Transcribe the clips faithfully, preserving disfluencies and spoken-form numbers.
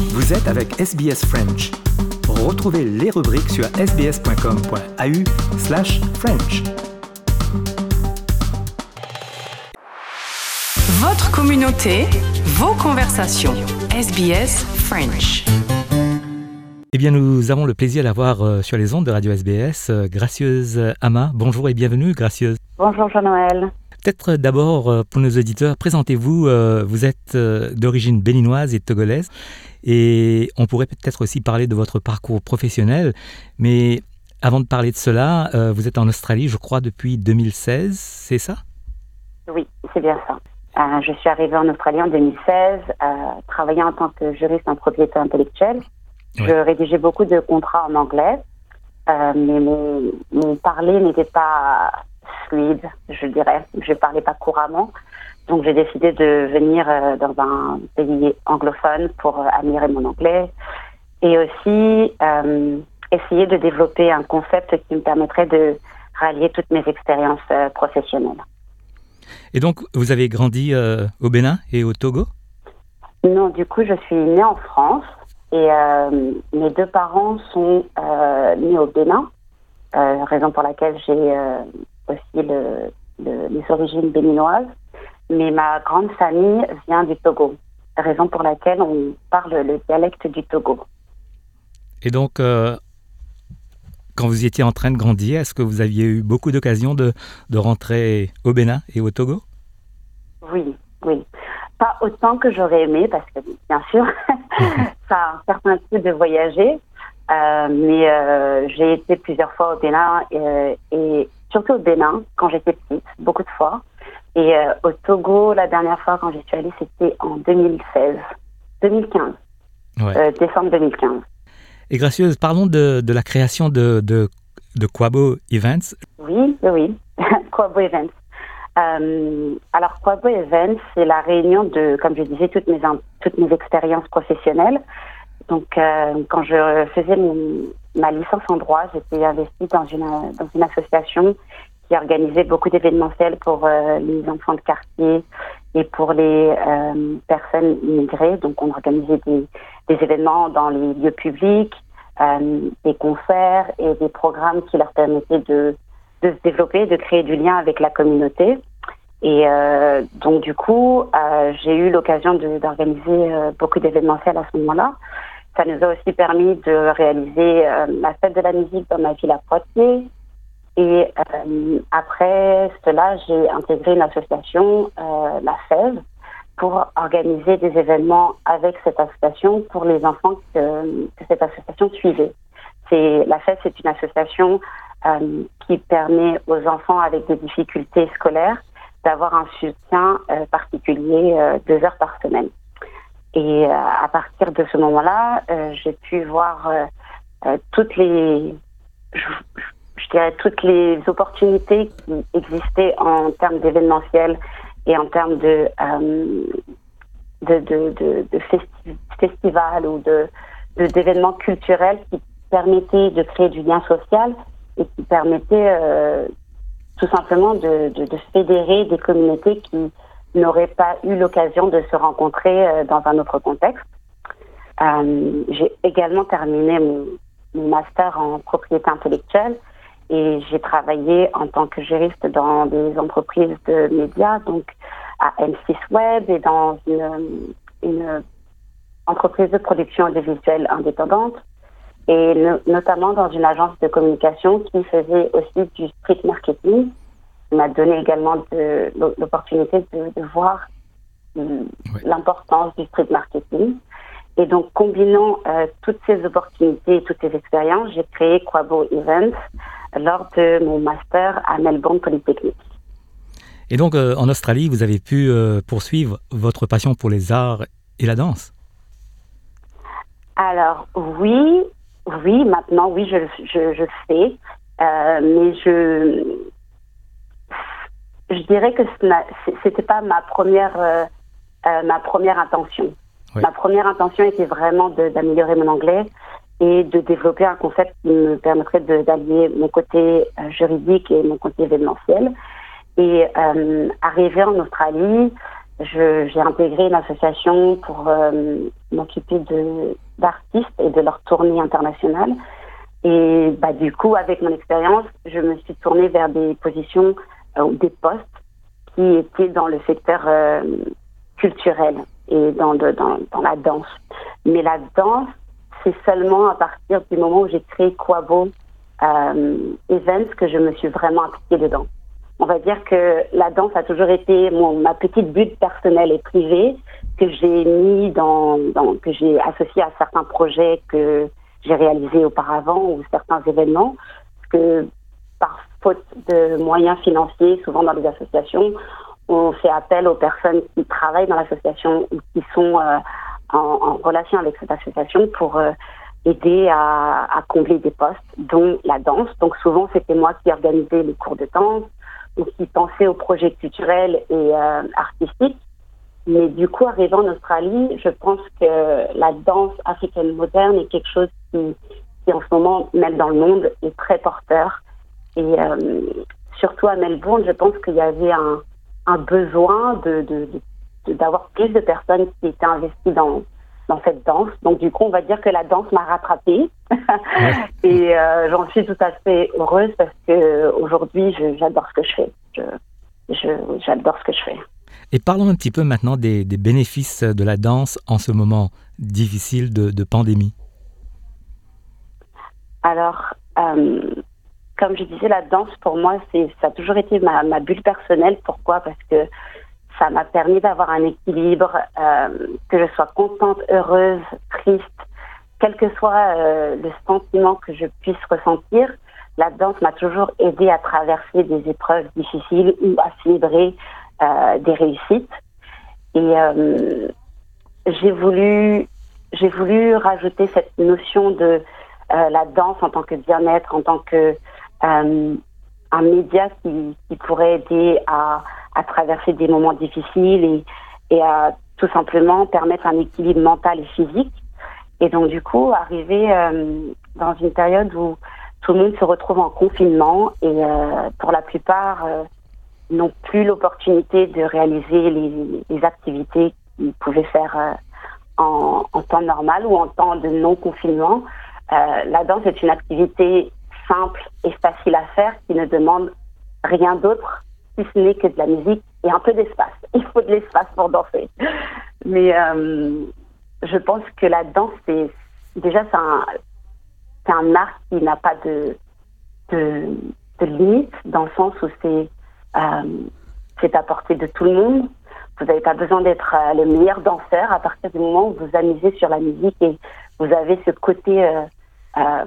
Vous êtes avec S B S French. Retrouvez les rubriques sur sbs.com.au slash French. Votre communauté, vos conversations. S B S French. Eh bien, nous avons le plaisir d'avoir euh, sur les ondes de Radio S B S euh, Gracieuse Ama. Bonjour et bienvenue, Gracieuse. Bonjour Jean-Noël. Peut-être d'abord, euh, pour nos auditeurs, présentez-vous. Euh, vous êtes euh, d'origine béninoise et togolaise. Et on pourrait peut-être aussi parler de votre parcours professionnel. Mais avant de parler de cela, euh, vous êtes en Australie, je crois, depuis deux mille seize, c'est ça? Oui, c'est bien ça. Euh, je suis arrivée en Australie en deux mille seize, euh, travaillant en tant que juriste en propriété intellectuelle. Ouais. Je rédigeais beaucoup de contrats en anglais, euh, mais mon, mon parler n'était pas fluide, je dirais. Je ne parlais pas couramment. Donc, j'ai décidé de venir euh, dans un pays anglophone pour euh, améliorer mon anglais et aussi euh, essayer de développer un concept qui me permettrait de rallier toutes mes expériences euh, professionnelles. Et donc, vous avez grandi euh, au Bénin et au Togo? Non, du coup, je suis née en France et euh, mes deux parents sont euh, nés au Bénin, euh, raison pour laquelle j'ai euh, aussi le, le, les origines béninoises. Mais ma grande famille vient du Togo, raison pour laquelle on parle le dialecte du Togo. Et donc, euh, quand vous étiez en train de grandir, est-ce que vous aviez eu beaucoup d'occasions de, de rentrer au Bénin et au Togo? Oui, oui. Pas autant que j'aurais aimé, parce que bien sûr, ça a un certain type de voyager. Euh, mais euh, j'ai été plusieurs fois au Bénin, et, et surtout au Bénin, quand j'étais petite, beaucoup de fois. Et euh, au Togo, la dernière fois quand j'y suis allée, c'était en deux mille seize, deux mille quinze, ouais. euh, décembre deux mille quinze. Et Gracieuse, parlons de, de la création de, de, de Kwabo Events. Oui, oui, Kwabo Events. Euh, alors, Kwabo Events, c'est la réunion de, comme je disais, toutes mes, toutes mes expériences professionnelles. Donc, euh, quand je faisais mon, ma licence en droit, j'étais investie dans une, dans une association qui organisait beaucoup d'événementiels pour euh, les enfants de quartier et pour les euh, personnes immigrées. Donc, on organisait des, des événements dans les lieux publics, euh, des concerts et des programmes qui leur permettaient de, de se développer, de créer du lien avec la communauté. Et euh, donc, du coup, euh, j'ai eu l'occasion de, d'organiser euh, beaucoup d'événementiels à ce moment-là. Ça nous a aussi permis de réaliser euh, la fête de la musique dans ma ville à Poitiers. Et euh, après cela, j'ai intégré une association, euh, la F E V, pour organiser des événements avec cette association pour les enfants que, que cette association suivait. C'est, la F E V, c'est une association euh, qui permet aux enfants avec des difficultés scolaires d'avoir un soutien euh, particulier euh, deux heures par semaine. Et euh, à partir de ce moment-là, euh, j'ai pu voir euh, euh, toutes les... Je, je, je dirais toutes les opportunités qui existaient en termes d'événementiel et en termes de, euh, de, de, de, de festi- festivals ou de, de, d'événements culturels qui permettaient de créer du lien social et qui permettaient euh, tout simplement de, de, de fédérer des communautés qui n'auraient pas eu l'occasion de se rencontrer euh, dans un autre contexte. Euh, j'ai également terminé mon, mon master en propriété intellectuelle. Et j'ai travaillé en tant que juriste dans des entreprises de médias, donc à M six Web et dans une, une entreprise de production audiovisuelle indépendante, et no, notamment dans une agence de communication qui faisait aussi du street marketing. Ça m'a donné également de, l'opportunité de, de voir oui. l'importance du street marketing. Et donc, combinant euh, toutes ces opportunités et toutes ces expériences, j'ai créé Kwabo Events lors de mon master à Melbourne Polytechnique. Et donc, euh, en Australie, vous avez pu euh, poursuivre votre passion pour les arts et la danse? Alors, oui, oui, maintenant, oui, je, je, je sais, euh, mais je, je dirais que ce n'était pas ma première, euh, euh, ma première intention. Oui. Ma première intention était vraiment de, d'améliorer mon anglais et de développer un concept qui me permettrait de, d'allier mon côté euh, juridique et mon côté événementiel. Et euh, arrivé en Australie, je, j'ai intégré une association pour euh, m'occuper de, d'artistes et de leur tournée internationale. Et bah, du coup, avec mon expérience, je me suis tournée vers des positions ou euh, des postes qui étaient dans le secteur euh, culturel et dans, de, dans, dans la danse. Mais la danse, c'est seulement à partir du moment où j'ai créé Quabo euh, Events que je me suis vraiment impliquée dedans. On va dire que la danse a toujours été mon, ma petite bulle personnelle et privée que j'ai mis dans, dans, que j'ai associé à certains projets que j'ai réalisés auparavant ou certains événements. Parce que par faute de moyens financiers, souvent dans les associations, on fait appel aux personnes qui travaillent dans l'association ou qui sont euh, en, en relation avec cette association pour euh, aider à, à combler des postes, dont la danse. Donc souvent, c'était moi qui organisais les cours de danse, ou qui pensait aux projets culturels et euh, artistiques. Mais du coup, arrivant en Australie, je pense que la danse africaine moderne est quelque chose qui, qui en ce moment, même dans le monde, est très porteur. Et euh, surtout à Melbourne, je pense qu'il y avait un, un besoin de, de, de, d'avoir plus de personnes qui étaient investies dans, dans cette danse. Donc du coup, on va dire que la danse m'a rattrapée. Et euh, j'en suis tout à fait heureuse parce que aujourd'hui, je, j'adore ce que je fais. Je, je, j'adore ce que je fais. Et parlons un petit peu maintenant des, des bénéfices de la danse en ce moment difficile de, de pandémie. Alors, euh, comme je disais, la danse, pour moi, c'est, ça a toujours été ma, ma bulle personnelle. Pourquoi ? Parce que ça m'a permis d'avoir un équilibre, euh, que je sois contente, heureuse, triste, quel que soit euh, le sentiment que je puisse ressentir. La danse m'a toujours aidée à traverser des épreuves difficiles ou à célébrer euh, des réussites. Et euh, j'ai voulu, j'ai voulu rajouter cette notion de euh, la danse en tant que bien-être, en tant que euh, un média qui, qui pourrait aider à, à traverser des moments difficiles et, et à tout simplement permettre un équilibre mental et physique. Et donc, du coup, arriver euh, dans une période où tout le monde se retrouve en confinement et euh, pour la plupart euh, n'ont plus l'opportunité de réaliser les, les activités qu'ils pouvaient faire euh, en, en temps normal ou en temps de non-confinement. Euh, la danse est une activité simple et facile à faire qui ne demande rien d'autre si ce n'est que de la musique et un peu d'espace. Il faut de l'espace pour danser. Mais euh, je pense que la danse, c'est déjà c'est un, c'est un art qui n'a pas de, de, de limite, dans le sens où c'est, euh, c'est à portée de tout le monde. Vous n'avez pas besoin d'être euh, le meilleur danseur à partir du moment où vous amusez sur la musique et vous avez ce côté euh, euh,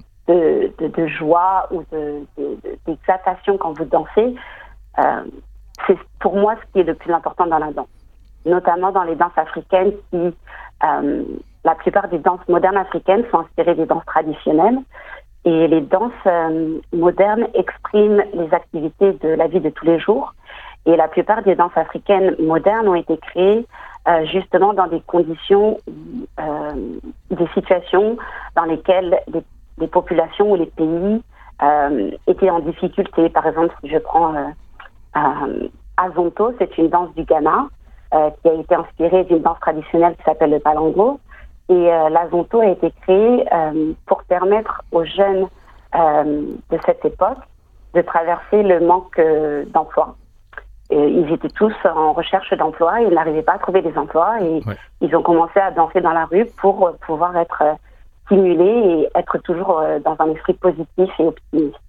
de, de, de joie ou de, de, de, d'exaltation quand vous dansez. Euh, c'est pour moi ce qui est le plus important dans la danse, notamment dans les danses africaines qui, euh, la plupart des danses modernes africaines sont inspirées des danses traditionnelles et les danses euh, modernes expriment les activités de la vie de tous les jours et la plupart des danses africaines modernes ont été créées euh, justement dans des conditions, euh, des situations dans lesquelles les, les populations ou les pays euh, étaient en difficulté. Par exemple, si je prends euh, euh, Azonto, c'est une danse du Ghana euh, qui a été inspirée d'une danse traditionnelle qui s'appelle le Balango. Et euh, l'Azonto a été créé euh, pour permettre aux jeunes euh, de cette époque de traverser le manque euh, d'emploi. Et ils étaient tous en recherche d'emploi, ils n'arrivaient pas à trouver des emplois et ouais. Ils ont commencé à danser dans la rue pour euh, pouvoir être euh, stimulés et être toujours euh, dans un esprit positif et optimiste.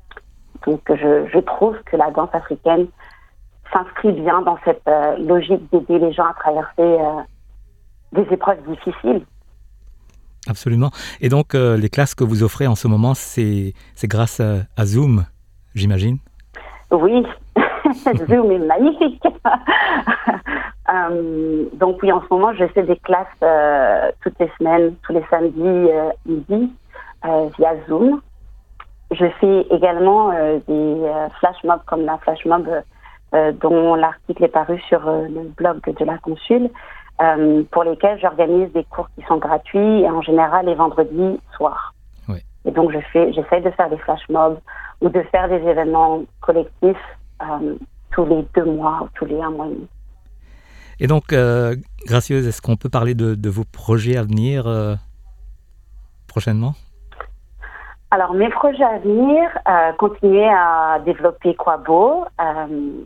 Donc je, je trouve que la danse africaine s'inscrit bien dans cette euh, logique d'aider les gens à traverser euh, des épreuves difficiles. Absolument. Et donc, euh, les classes que vous offrez en ce moment, c'est, c'est grâce à, à Zoom, j'imagine? Oui, Zoom est magnifique. euh, donc oui, en ce moment, je fais des classes euh, toutes les semaines, tous les samedis euh, midi, euh, via Zoom. Je fais également euh, des euh, flash mobs comme la flash mob euh, dont l'article est paru sur euh, le blog de la Consule. Euh, pour lesquels j'organise des cours qui sont gratuits et en général les vendredis soirs. Oui. Et donc je fais, j'essaye de faire des flash mobs ou de faire des événements collectifs euh, tous les deux mois ou tous les un mois et demi. Et donc, euh, Gracieuse, est-ce qu'on peut parler de, de vos projets à venir euh, prochainement? Alors, mes projets à venir, euh, continuer à développer Kwabo, euh,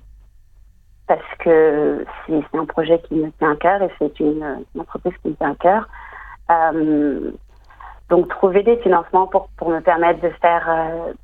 parce que c'est, c'est un projet qui me tient à cœur et c'est une, une entreprise qui me tient à cœur. Euh, donc, trouver des financements pour, pour me permettre de faire euh,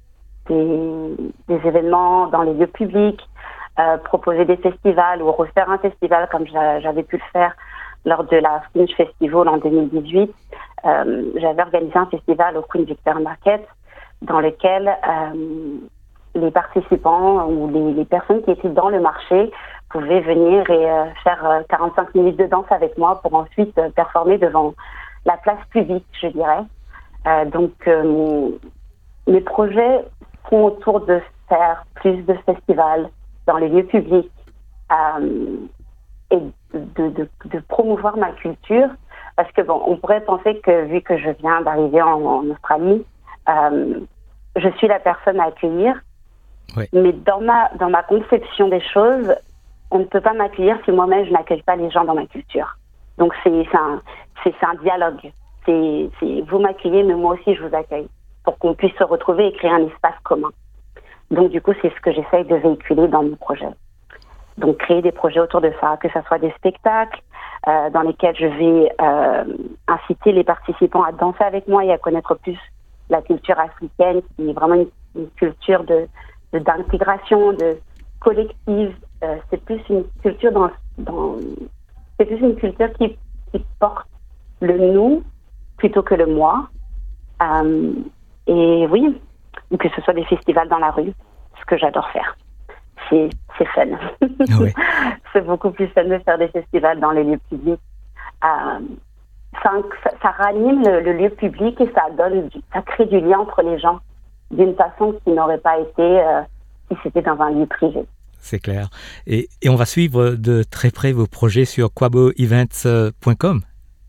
des, des événements dans les lieux publics, euh, proposer des festivals ou refaire un festival comme j'a, j'avais pu le faire lors de la Fringe Festival en deux mille dix-huit. Euh, j'avais organisé un festival au Queen Victoria Market dans lequel euh, les participants ou les, les personnes qui étaient dans le marché pouvaient venir et euh, faire euh, quarante-cinq minutes de danse avec moi pour ensuite euh, performer devant la place publique, je dirais. Euh, donc, euh, mon, mes projets sont autour de faire plus de festivals dans les lieux publics euh, et de, de, de promouvoir ma culture. Parce que bon, on pourrait penser que vu que je viens d'arriver en, en Australie, euh, je suis la personne à accueillir. Oui. Mais dans ma dans ma conception des choses, on ne peut pas m'accueillir si moi-même je n'accueille pas les gens dans ma culture. Donc c'est, c'est un c'est, c'est un dialogue. C'est, c'est vous m'accueillez, mais moi aussi je vous accueille, pour qu'on puisse se retrouver et créer un espace commun. Donc du coup, c'est ce que j'essaye de véhiculer dans mon projet. Donc créer des projets autour de ça, que ce soit des spectacles euh, dans lesquels je vais euh, inciter les participants à danser avec moi et à connaître plus la culture africaine, qui est vraiment une, une culture de, de d'intégration, de collective. Euh, c'est plus une culture dans, dans c'est plus une culture qui, qui porte le nous plutôt que le moi. Euh, et oui, que ce soit des festivals dans la rue, ce que j'adore faire. C'est, c'est fun. Oui. C'est beaucoup plus fun de faire des festivals dans les lieux publics. Euh, ça, ça, ça ranime le, le lieu public et ça donne, ça crée du lien entre les gens d'une façon qui n'aurait pas été euh, si c'était dans un lieu privé. C'est clair. Et, et on va suivre de très près vos projets sur kwabo events point com.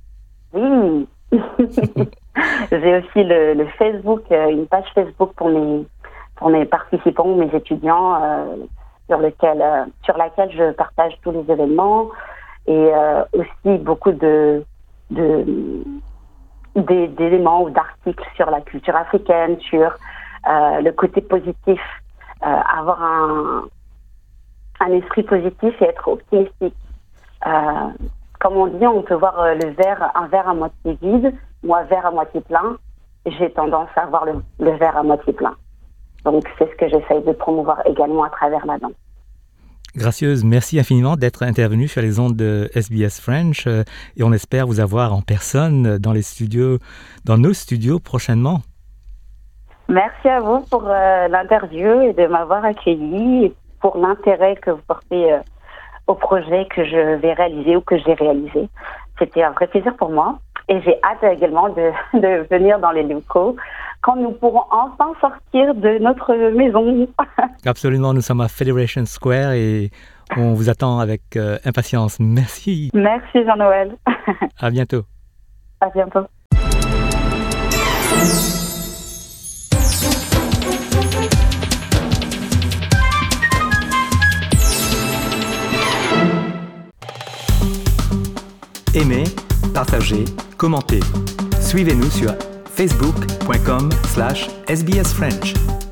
Oui. J'ai aussi le, le Facebook, une page Facebook pour mes pour mes participants, mes étudiants, euh, sur lequel euh, sur laquelle je partage tous les événements et euh, aussi beaucoup de de des, d'éléments ou d'articles sur la culture africaine, sur euh, le côté positif, euh, avoir un un esprit positif et être optimistique. Euh, comme on dit, on peut voir le verre, un verre à moitié vide ou un verre à moitié plein. J'ai tendance à voir le, le verre à moitié plein. Donc, c'est ce que j'essaye de promouvoir également à travers ma danse. Gracieuse, merci infiniment d'être intervenue sur les ondes de S B S French euh, et on espère vous avoir en personne dans les studios, dans nos studios prochainement. Merci à vous pour euh, l'interview et de m'avoir accueilli et pour l'intérêt que vous portez euh, au projet que je vais réaliser ou que j'ai réalisé. C'était un vrai plaisir pour moi et j'ai hâte également de, de venir dans les locaux quand nous pourrons enfin sortir de notre maison. Absolument, nous sommes à Federation Square et on vous attend avec euh, impatience. Merci. Merci Jean-Noël. À bientôt. À bientôt. Aimez, partagez, commentez. Suivez-nous sur facebook point com slash S B S French.